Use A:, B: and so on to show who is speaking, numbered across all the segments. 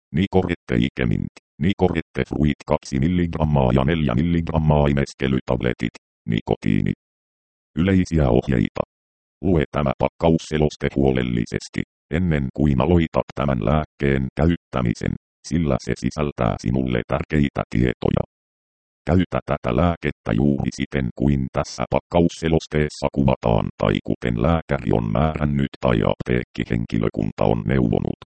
A: Nicorette Ikemint, Nicorette Fruit 2 mg ja 4 mg imeskelytabletit, nikotiini. Yleisiä ohjeita. Lue tämä pakkausseloste huolellisesti, ennen kuin aloitat tämän lääkkeen käyttämisen, sillä se sisältää sinulle tärkeitä tietoja. Käytä tätä lääkettä juuri siten kuin tässä pakkausselosteessa kuvataan tai kuten lääkäri on määrännyt tai apteekkihenkilökunta on neuvonut.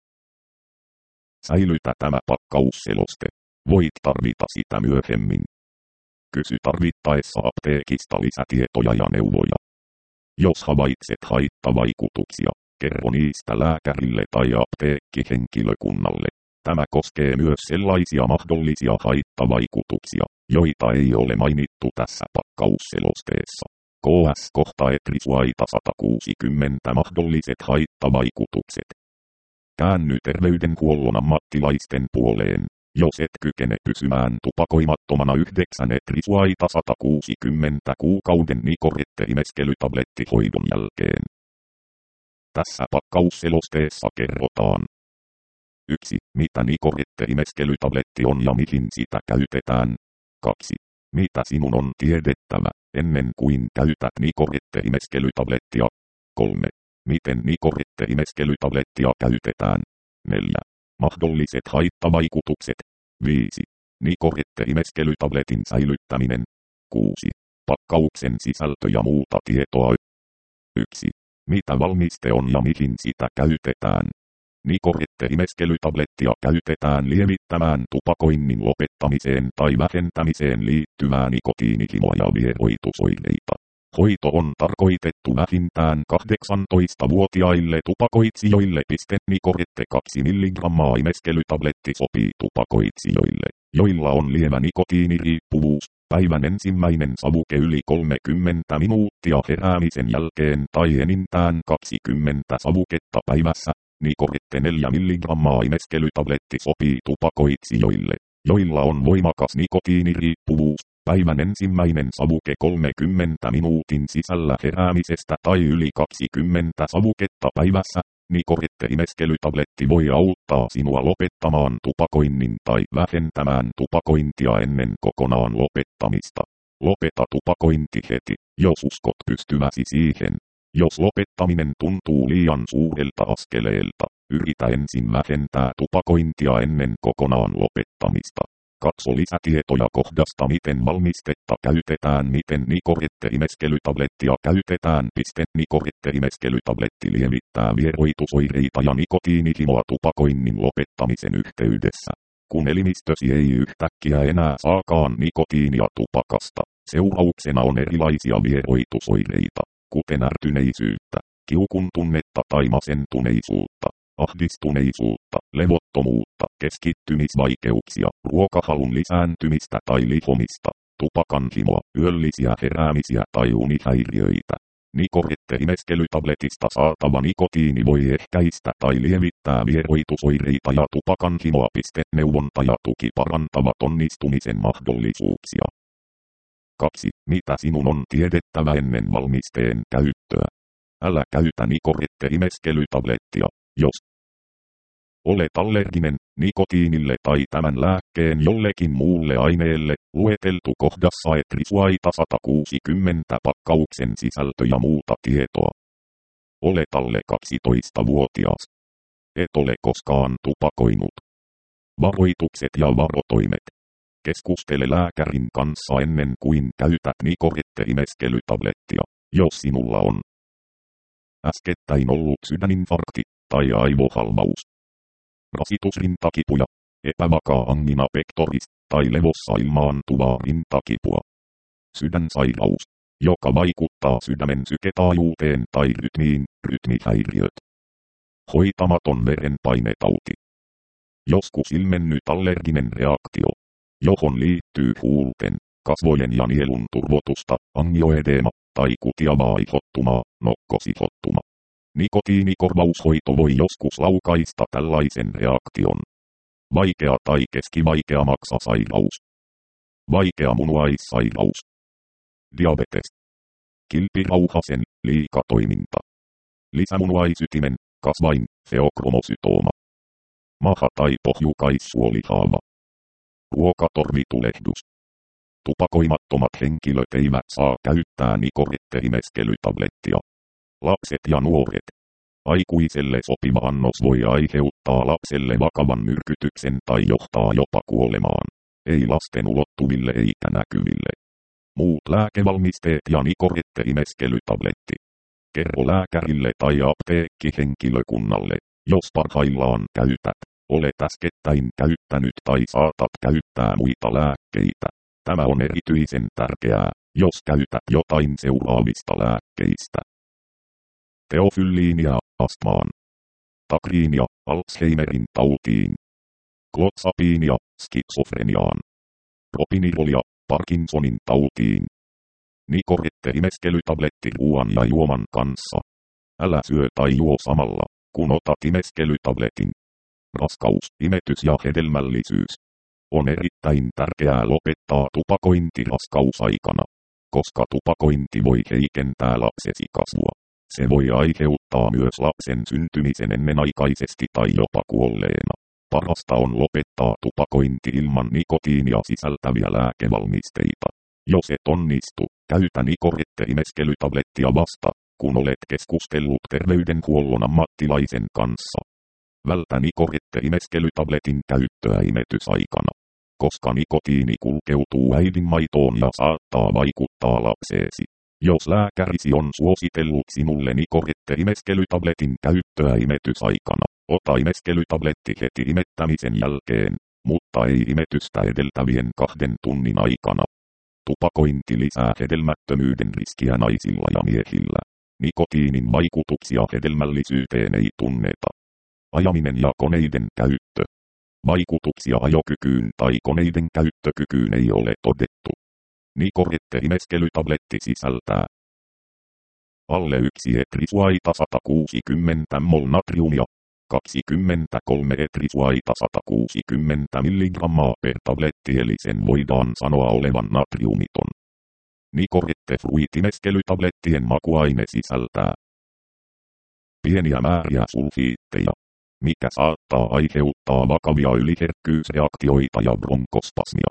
A: Säilytä tämä pakkausseloste. Voit tarvita sitä myöhemmin. Kysy tarvittaessa apteekista lisätietoja ja neuvoja. Jos havaitset haittavaikutuksia, kerro niistä lääkärille tai apteekkihenkilökunnalle. Tämä koskee myös sellaisia mahdollisia haittavaikutuksia, joita ei ole mainittu tässä pakkausselosteessa. KS-kohta etrisuaita 160 mahdolliset haittavaikutukset. Käänny terveydenhuollon ammattilaisten puoleen, jos et kykene pysymään tupakoimattomana 9 etrisuaita 160 kuukauden Nicorette-imeskelytablettihoidon jälkeen. Tässä pakkausselosteessa kerrotaan. 1. Mitä Nicorette-imeskelytabletti on ja mihin sitä käytetään. 2. Mitä sinun on tiedettävä, ennen kuin käytät Nicorette-imeskelytablettia. 3. Miten Nicorette-imeskelytablettia käytetään. 4. Mahdolliset haittavaikutukset. 5. Nicorette-imeskelytabletin säilyttäminen. 6. Pakkauksen sisältö ja muuta tietoa. 1. Mitä valmiste on ja mihin sitä käytetään. Nicorette-imeskelytablettia käytetään lievittämään tupakoinnin lopettamiseen tai vähentämiseen liittyvää nikotiinihimoa ja vieroitusoireita. Hoito on tarkoitettu vähintään 18-vuotiaille tupakoitsijoille. Nicorette 2 mg imeskelytabletti sopii tupakoitsijoille, joilla on lievä nikotiiniriippuvuus. Päivän ensimmäinen savuke yli 30 minuuttia heräämisen jälkeen tai enintään 20 savuketta päivässä. Nicorette 4 mg imeskelytabletti sopii tupakoitsijoille, joilla on voimakas nikotiiniriippuvuus. Päivän ensimmäinen savuke 30 minuutin sisällä heräämisestä tai yli 20 savuketta päivässä. Nicorette-imeskelytabletti voi auttaa sinua lopettamaan tupakoinnin tai vähentämään tupakointia ennen kokonaan lopettamista. Lopeta tupakointi heti, jos uskot pystyväsi siihen. Jos lopettaminen tuntuu liian suurelta askeleelta, yritä ensin vähentää tupakointia ennen kokonaan lopettamista. Katso lisätietoja kohdasta miten valmistetta käytetään. Miten Nicorette-imeskelytablettia käytetään. Nicorette-imeskelytabletti lievittää vieroitusoireita ja nikotiinihimoa tupakoinnin lopettamisen yhteydessä. Kun elimistösi ei yhtäkkiä enää saakaan nikotiinia tupakasta, seurauksena on erilaisia vieroitusoireita, kuten ärtyneisyyttä, kiukun tunnetta tai masentuneisuutta, ahdistuneisuutta, levottomuutta, keskittymisvaikeuksia, ruokahalun lisääntymistä tai lihomista, tupakanhimoa, yöllisiä heräämisiä tai unihäiriöitä. Nicorette-imeskelytabletista saatava nikotiini voi ehkäistä tai lievittää vieroitusoireita ja tupakanhimoa. Neuvonta ja tuki parantavat onnistumisen mahdollisuuksia. 2. Mitä sinun on tiedettävä ennen valmisteen käyttöä? Älä käytä Nicorette-imeskelytablettia, jos olet allerginen nikotiinille tai tämän lääkkeen jollekin muulle aineelle. Lueteltu kohdassa etrisuaita 160 pakkauksen sisältö ja muuta tietoa. Olet alle 12-vuotias. Et ole koskaan tupakoinut. Varoitukset ja varotoimet. Keskustele lääkärin kanssa ennen kuin käytät Nicorette-imeskelytablettia, jos sinulla on äskettäin ollut sydäninfarkti tai aivohalvaus, rasitusrintakipuja, epävakaa angina pectoris tai levossa ilmaantuvaa rintakipua, sydänsairaus, joka vaikuttaa sydämen syketaajuuteen tai rytmiin, rytmihäiriöt, hoitamaton verenpainetauti, joskus ilmennyt allerginen reaktio, johon liittyy huulten, kasvojen ja nielun turvotusta, angioedeema tai kutiavaa ihottumaa, nokkosihottuma. Nikotiinikorvaushoito voi joskus laukaista tällaisen reaktion. Vaikea tai keskivaikea maksasairaus. Vaikea munuaissairaus. Diabetes. Kilpirauhasen, liikatoiminta. Lisämunuaisytimen, kasvain, feokromosytooma. maha tai pohjukaissuolihaava. Ruokatorvitulehdus. Tupakoimattomat henkilöt eivät saa käyttää Nicorette-imeskelytablettia. Lapset ja nuoret. Aikuiselle sopiva annos voi aiheuttaa lapselle vakavan myrkytyksen tai johtaa jopa kuolemaan. Ei lasten ulottuville eikä näkyville. Muut lääkevalmisteet ja Nicorette-imeskelytabletti. Kerro lääkärille tai apteekkihenkilökunnalle, jos parhaillaan käytät, olet äskettäin käyttänyt tai saatat käyttää muita lääkkeitä. Tämä on erityisen tärkeää, jos käytät jotain seuraavista lääkkeistä. Teofylliinia, astmaan. Takriinia, Alzheimerin tautiin. Klotsapiinia, skitsofreniaan. Propinirolia, Parkinsonin tautiin. Nicorette-imeskelytabletti ruoan ja juoman kanssa. Älä syö tai juo samalla, kun otat imeskelytabletin. Raskaus, imetys ja hedelmällisyys. On erittäin tärkeää lopettaa tupakointi raskausaikana, koska tupakointi voi heikentää lapsesi kasvua. Se voi aiheuttaa myös lapsen syntymisen ennenaikaisesti tai jopa kuolleena. Parasta on lopettaa tupakointi ilman nikotiinia sisältäviä lääkevalmisteita. Jos et onnistu, käytä Nicorette-imeskelytablettia vasta, kun olet keskustellut terveydenhuollon ammattilaisen kanssa. Vältä Nicorette-imeskelytabletin käyttöä imetysaikana, koska nikotiini kulkeutuu äidinmaitoon ja saattaa vaikuttaa lapseesi. Jos lääkärisi on suositellut sinulle Nicorette-imeskelytabletin käyttöä imetysaikana, ota imeskelytabletti heti imettämisen jälkeen, mutta ei imetystä edeltävien 2 tunnin aikana. Tupakointi lisää hedelmättömyyden riskiä naisilla ja miehillä. Nikotiinin vaikutuksia hedelmällisyyteen ei tunneta. Ajaminen ja koneiden käyttö. Vaikutuksia ajokykyyn tai koneiden käyttökykyyn ei ole todettu. Nicorette-imeskelytabletti sisältää alle 1 etrisuaita 160 mol natriumia, 23 etrisuaita 160 mg per tabletti, eli sen voidaan sanoa olevan natriumiton. Nicorette-fruit-imeskelytablettien makuaine sisältää pieniä määriä sulfiitteja, mikä saattaa aiheuttaa vakavia yliherkkyysreaktioita ja bronkospasmia.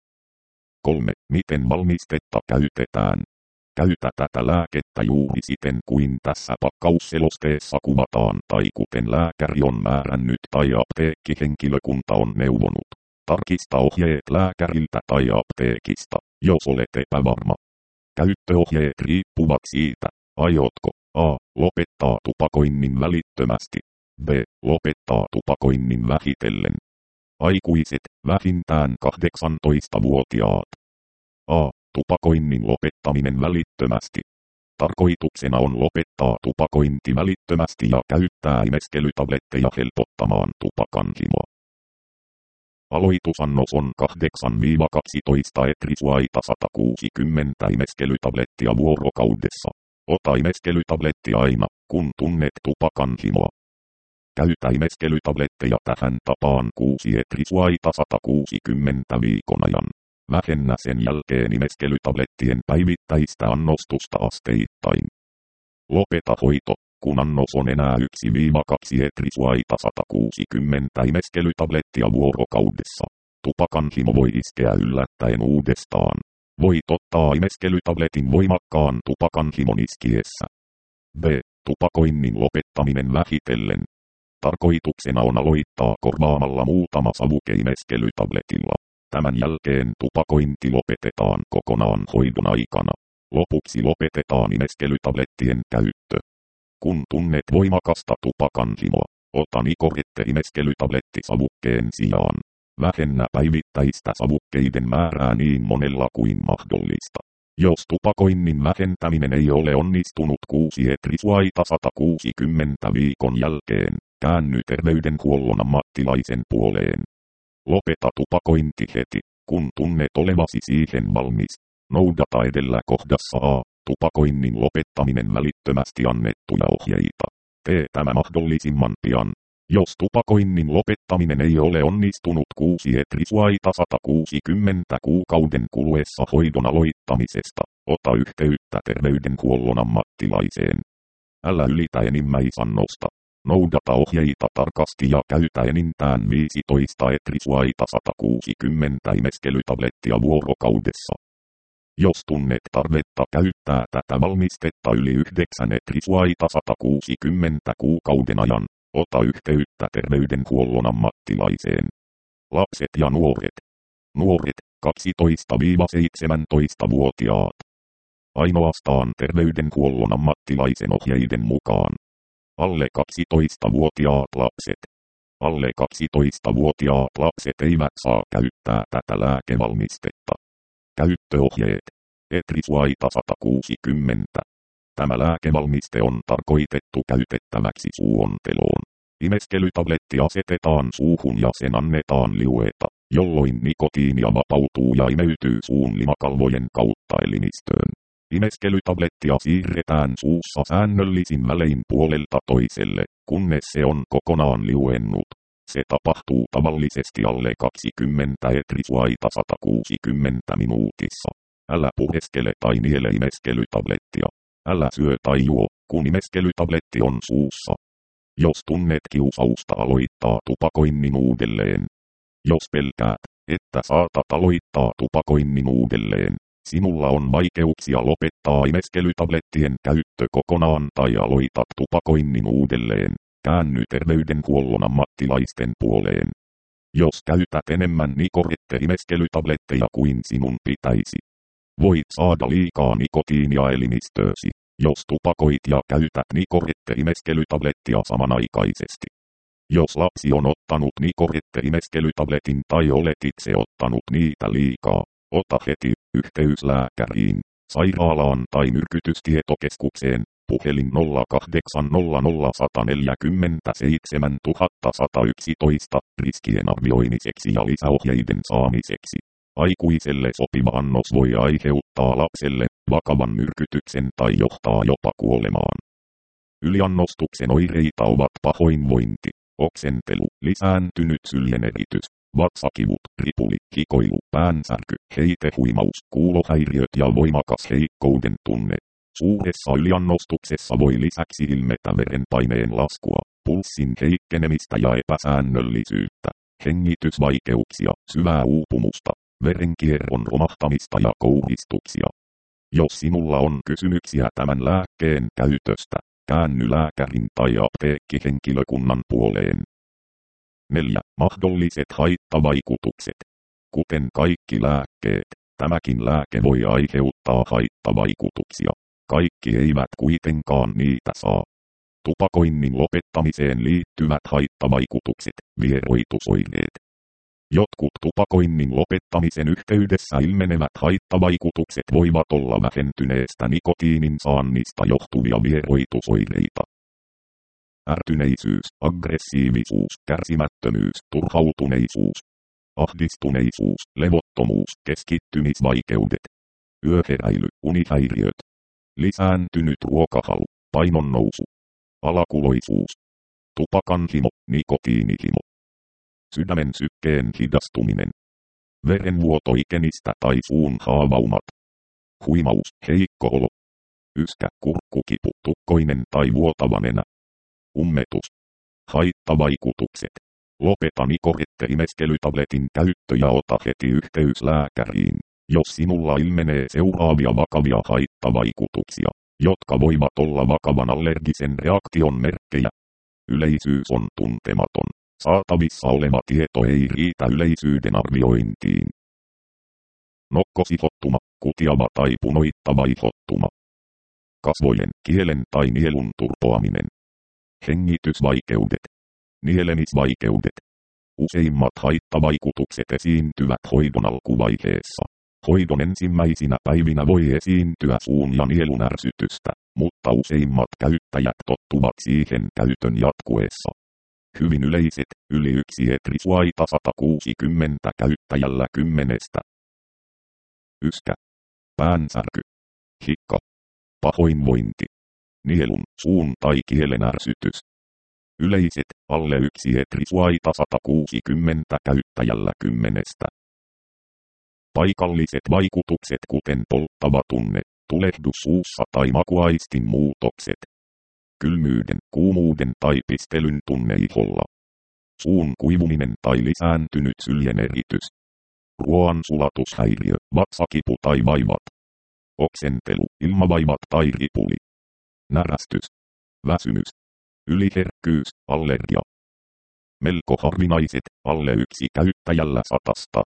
A: 3. Miten valmistetta käytetään? Käytä tätä lääkettä juuri siten kuin tässä pakkausselosteessa kuvataan tai kuten lääkäri on määrännyt tai apteekkihenkilökunta on neuvonut. Tarkista ohjeet lääkäriltä tai apteekista, jos olet epävarma. Käyttöohjeet riippuvat siitä, aiotko a. lopettaa tupakoinnin välittömästi, b. lopettaa tupakoinnin vähitellen. Aikuiset, vähintään 18-vuotiaat. A. Tupakoinnin lopettaminen välittömästi. Tarkoituksena on lopettaa tupakointi välittömästi ja käyttää imeskelytabletteja helpottamaan tupakanhimoa. Aloitusannos on 8-12 etrisuaita 160 imeskelytablettia vuorokaudessa. Ota imeskelytabletti aina, kun tunnet tupakanhimoa. Käytä imeskelytabletteja tähän tapaan 6 etrisuaita 160 viikon ajan. Vähennä sen jälkeen imeskelytablettien päivittäistä annostusta asteittain. Lopeta hoito, kun annos on enää 1-2 etrisuaita 160 imeskelytablettia vuorokaudessa. Tupakanhimo voi iskeä yllättäen uudestaan. Voit ottaa imeskelytabletin voimakkaan tupakanhimon iskiessä. B. Tupakoinnin lopettaminen vähitellen. Tarkoituksena on aloittaa korvaamalla muutama savuke imeskelytabletilla. Tämän jälkeen tupakointi lopetetaan kokonaan hoidon aikana. Lopuksi lopetetaan imeskelytablettien käyttö. Kun tunnet voimakasta tupakanhimoa, ota Nicorette-imeskelytabletti savukkeen sijaan. Vähennä päivittäistä savukkeiden määrää niin monella kuin mahdollista. Jos tupakoinnin vähentäminen ei ole onnistunut 6 etrisuaita 160 viikon jälkeen, käänny terveydenhuollon ammattilaisen puoleen. Lopeta tupakointi heti, kun tunnet olevasi siihen valmis. Noudata edellä kohdassa A. Tupakoinnin lopettaminen välittömästi annettuja ohjeita. Tee tämä mahdollisimman pian. Jos tupakoinnin lopettaminen ei ole onnistunut 6 etrisuaita 160 kuukauden kuluessa hoidon aloittamisesta, ota yhteyttä terveydenhuollon ammattilaiseen. Älä ylitä enimmäisannosta. Noudata ohjeita tarkasti ja käytä enintään 15 etrisuaita 160 imeskelytablettia vuorokaudessa. Jos tunnet tarvetta käyttää tätä valmistetta yli 9 etrisuaita 160 kuukauden ajan, ota yhteyttä terveydenhuollon ammattilaiseen. Lapset ja nuoret. Nuoret, 12–17-vuotiaat. Ainoastaan terveydenhuollon ammattilaisen ohjeiden mukaan. Alle 12-vuotiaat lapset. Alle 12-vuotiaat lapset eivät saa käyttää tätä lääkevalmistetta. Käyttöohjeet. Etrisuaita 160. Tämä lääkevalmiste on tarkoitettu käytettäväksi suuonteloon. Imeskelytabletti asetetaan suuhun ja sen annetaan liueta, jolloin nikotiinia vapautuu ja imeytyy suun limakalvojen kautta elimistöön. Imeskelytablettia siirretään suussa säännöllisin välein puolelta toiselle, kunnes se on kokonaan liuennut. Se tapahtuu tavallisesti alle 20 etrisuaita 160 minuutissa. Älä pureskele tai niele imeskelytablettia. Älä syö tai juo, kun imeskelytabletti on suussa. Jos tunnet kiusausta aloittaa tupakoinnin uudelleen. Jos pelkäät, että saatat aloittaa tupakoinnin uudelleen, sinulla on vaikeuksia lopettaa imeskelytablettien käyttö kokonaan tai aloitat tupakoinnin uudelleen, käänny terveydenhuollon ammattilaisten puoleen. Jos käytät enemmän Nicorette-imeskelytabletteja kuin sinun pitäisi, voit saada liikaa nikotiinia elimistöösi, jos tupakoit ja käytät Nicorette-imeskelytablettia samanaikaisesti. Jos lapsi on ottanut Nicorette-imeskelytabletin tai olet itse ottanut niitä liikaa, ota heti yhteys lääkäriin, sairaalaan tai myrkytystietokeskukseen, puhelin 0800 147 111 riskien arvioimiseksi ja lisäohjeiden saamiseksi. Aikuiselle sopiva annos voi aiheuttaa lapselle vakavan myrkytyksen tai johtaa jopa kuolemaan. Yliannostuksen oireita ovat pahoinvointi, oksentelu, lisääntynyt syljeneritys, vatsakivut, ripuli, hikoilu, päänsärky, heitehuimaus, kuulohäiriöt ja voimakas heikkouden tunne. Suuressa yliannostuksessa voi lisäksi ilmetä verenpaineen laskua, pulssin heikkenemistä ja epäsäännöllisyyttä, hengitysvaikeuksia, syvää uupumusta, verenkierron romahtamista ja kouristuksia. Jos sinulla on kysymyksiä tämän lääkkeen käytöstä, käänny lääkärin tai apteekkihenkilökunnan puoleen. 4. Mahdolliset haittavaikutukset. Kuten kaikki lääkkeet, tämäkin lääke voi aiheuttaa haittavaikutuksia. Kaikki eivät kuitenkaan niitä saa. Tupakoinnin lopettamiseen liittyvät haittavaikutukset, vieroitusoireet. Jotkut tupakoinnin lopettamisen yhteydessä ilmenevät haittavaikutukset voivat olla vähentyneestä nikotiinin saannista johtuvia vieroitusoireita. Ärtyneisyys, aggressiivisuus, kärsimättömyys, turhautuneisuus, ahdistuneisuus, levottomuus, keskittymisvaikeudet, yöheräily, unihäiriöt, lisääntynyt ruokahalu, painonnousu, alakuloisuus, tupakanhimo, nikotiinihimo, sydämen sykkeen hidastuminen, verenvuoto ikenistä tai suun haavaumat, huimaus, heikko olo, yskä, kurkkukipu, tukkoinen tai vuotava nenä, ummetus, haittavaikutukset. Lopeta Nicorette-imeskelytabletin käyttö ja ota heti yhteys lääkäriin, jos sinulla ilmenee seuraavia vakavia haittavaikutuksia, jotka voivat olla vakavan allergisen reaktion merkkejä. Yleisyys on tuntematon. Saatavissa oleva tieto ei riitä yleisyyden arviointiin. Nokkosihottuma, kutiava tai punoittava ihottuma. Kasvojen, kielen tai nielun turpoaminen. Hengitysvaikeudet. Nielemisvaikeudet. Useimmat haittavaikutukset esiintyvät hoidon alkuvaiheessa. Hoidon ensimmäisinä päivinä voi esiintyä suun ja nielun ärsytystä, mutta useimmat käyttäjät tottuvat siihen käytön jatkuessa. Hyvin yleiset, yli 1 etrisuaita 160 käyttäjällä 10. Yskä. Päänsärky. Hikka. Pahoinvointi. Nielun, suun tai kielen ärsytys. Yleiset, alle 1 etrisuaita 160 käyttäjällä 10. Paikalliset vaikutukset kuten polttava tunne, tulehdus suussa tai makuaistin muutokset. kylmyyden, kuumuuden tai pistelyn tunne iholla. Suun kuivuminen tai lisääntynyt syljen eritys. Ruoan sulatushäiriö, vatsakipu tai vaivat. Oksentelu, ilmavaivat tai ripuli. Närästys. Väsymys. Yliherkkyys, allergia. Melko harvinaiset, alle 1 käyttäjällä 100.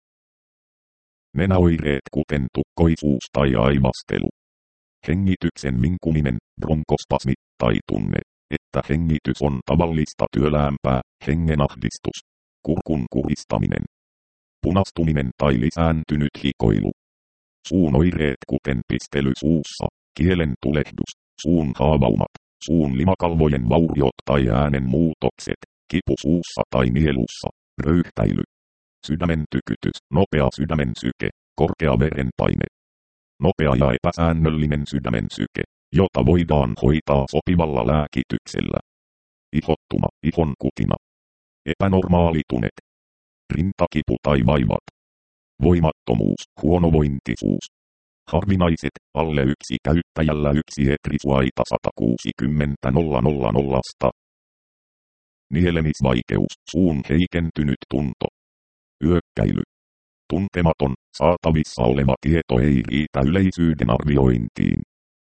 A: Nenäoireet kuten tukkoisuus tai aivastelu. Hengityksen vinkuminen, bronkospasmi tai tunne, että hengitys on tavallista työläämpää, hengenahdistus. Kurkun kuristaminen. Punastuminen tai lisääntynyt hikoilu. Suun oireet kuten pistely suussa, kielen tulehdus, suun haavaumat, suun limakalvojen vauriot tai äänen muutokset, kipu suussa tai nielussa, röyhtäily. Sydämen tykytys, nopea sydämen syke, korkea verenpaine. Nopea ja epäsäännöllinen sydämen syke, jota voidaan hoitaa sopivalla lääkityksellä. Ihottuma, ihon kutina. Epänormaali tunet. Rintakipu tai vaivat. Voimattomuus, huonovointisuus. Harvinaiset, alle 1 käyttäjällä 1 etrisuaita 160 000. Nielemisvaikeus, suun heikentynyt tunto. Yökkäily. Tuntematon, saatavissa oleva tieto ei riitä yleisyyden arviointiin.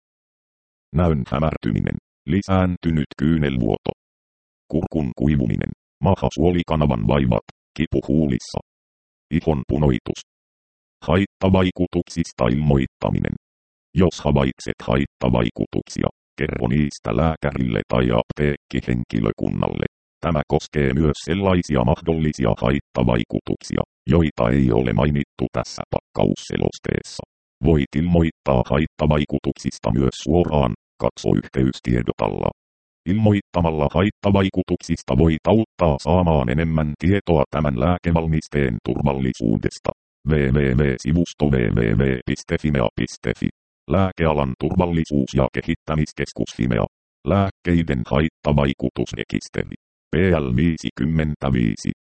A: Näön hämärtyminen, lisääntynyt kyynelvuoto. Kurkun kuivuminen, mahasuolikanavan vaivat, kipu huulissa. Ihon punoitus. Haittavaikutuksista ilmoittaminen. Jos havaitset haittavaikutuksia, kerro niistä lääkärille tai apteekkihenkilökunnalle. Tämä koskee myös sellaisia mahdollisia haittavaikutuksia, joita ei ole mainittu tässä pakkausselosteessa. Voit ilmoittaa haittavaikutuksista myös suoraan, katso yhteystiedotalla. Ilmoittamalla haittavaikutuksista voit auttaa saamaan enemmän tietoa tämän lääkevalmisteen turvallisuudesta. www.sivusto www.fimea.fi. Lääkealan turvallisuus- ja kehittämiskeskus Fimea. Lääkkeiden haittavaikutusrekisteri. PL 55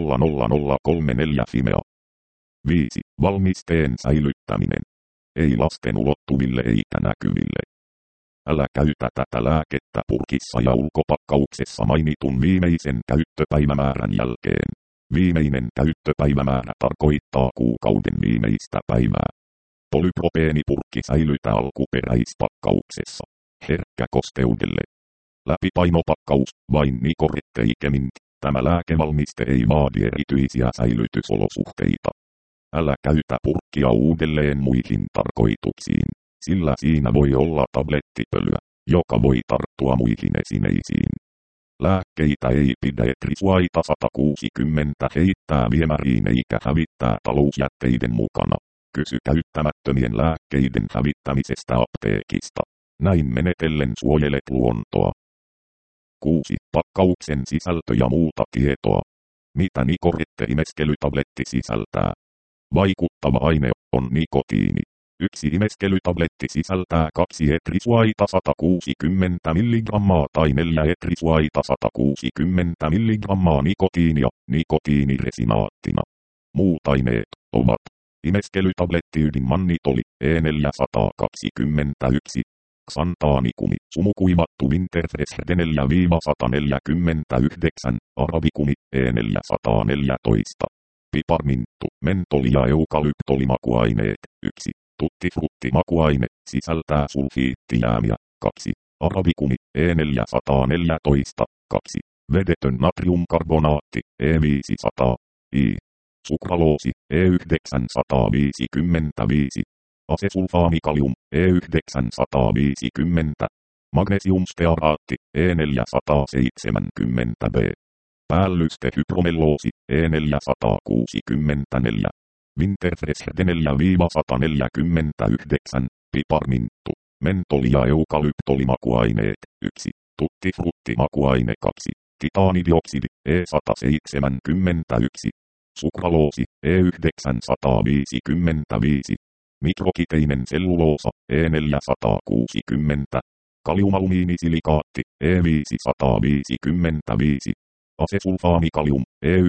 A: 00034 Fimea. 5. Valmisteen säilyttäminen. Ei lasten ulottuville eikä näkyville. Älä käytä tätä lääkettä purkissa ja ulkopakkauksessa mainitun viimeisen käyttöpäivämäärän jälkeen. Viimeinen käyttöpäivämäärä tarkoittaa kuukauden viimeistä päivää. Polypropeenipurkki säilytä alkuperäispakkauksessa. Herkkä kosteudelle. Läpipainopakkaus, vain Nicorette Ikemint. Tämä lääkevalmiste ei vaadi erityisiä säilytysolosuhteita. Älä käytä purkkia uudelleen muihin tarkoituksiin, sillä siinä voi olla tablettipölyä, joka voi tarttua muihin esineisiin. Lääkkeitä ei pidä etrisuaita 160 heittää viemäriin eikä hävittää talousjätteiden mukana. Kysy käyttämättömien lääkkeiden hävittämisestä apteekista. Näin menetellen suojelet luontoa. 6. Pakkauksen sisältö ja muuta tietoa. Mitä Nicorette-imeskelytabletti sisältää? Vaikuttava aine on nikotiini. 1 imeskelytabletti sisältää 2 etrisuaita 160 mg tai 4 etrisuaita 160 mg nikotiinia, nikotiiniresinaattina. Muut aineet ovat imeskelytablettiydin mannitoli E421, Xantaanikumi, sumukuivattu Winterfresh 4-149, arabikumi E414. Piparminttu, mentoli ja eukalyptolimakuaineet, 1. Tuttifrutti-makuaine, sisältää sulfiittijäämiä, 2. Arabikumi, E414, 2. Vedetön natriumkarbonaatti, E500, I. Sukraloosi, E955, asesulfaanikalium, E950, magnesiumstearaatti, E470B. Päällystehydromelloosi, E464, Winterfresh 4-149, piparminttu, mentoli ja eukalyptolimakuaineet, 1. Tuttifrutti-makuaine 2. Titaanidioksidi, E171, sukraloosi, E955, mikrokiteinen selluloosa, E460, kaliumalumiinisilikaatti, E555, asesulfaanikalium,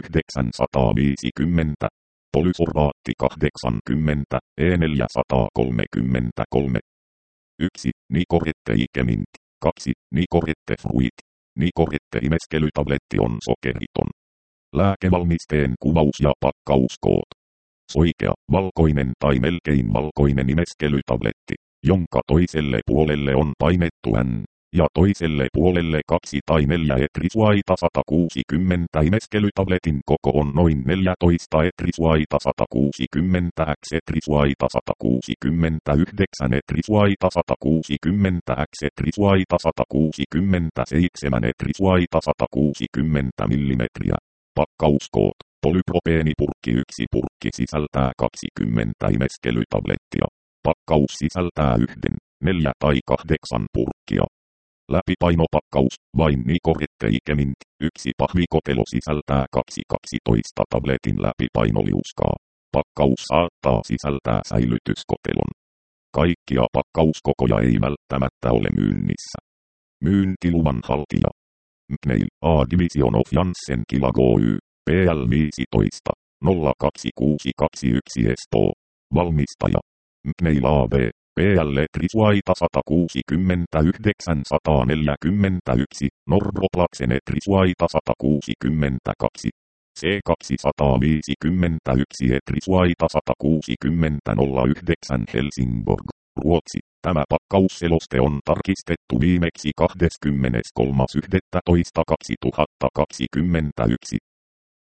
A: E950, polysorbaatti 80, E433. 1. Nicorette Ikemint. 2. Nicorette fruit. Nicorette imeskelytabletti on sokeriton. Lääkevalmisteen kuvaus ja pakkauskoot. Soikea, valkoinen tai melkein valkoinen imeskelytabletti, jonka toiselle puolelle on painettu N, ja toiselle puolelle 2 tai 4 etrisuaita 160 imeskelytabletin koko on noin 14 etrisuaita 160 x etrisuaita 169 etrisuaita 160 x etrisuaita 167 etrisuaita 160 millimetriä. Pakkauskoot. Polypropeenipurkki 1 purkki sisältää 20 imeskelytablettia. Pakkaus sisältää 1, 4 tai 8 purkkia. Läpipainopakkaus, vain Nicorette Ikemint, 1 pahvikotelo sisältää 12 tabletin läpipainoliuskaa. Pakkaus saattaa sisältää säilytyskotelon. Kaikkia pakkauskokoja ei välttämättä ole myynnissä. Myyntiluvan haltija. McNeil A Division of Janssen Kilag Oy, PL 15, 02621 Espoo. Valmistaja. McNeil AB, PL etrisuaita 169 141, Norroplaksen etrisuaita 162. C251 etrisuaita 160 09 Helsingborg, Ruotsi. Tämä pakkausseloste on tarkistettu viimeksi 23.11.2021.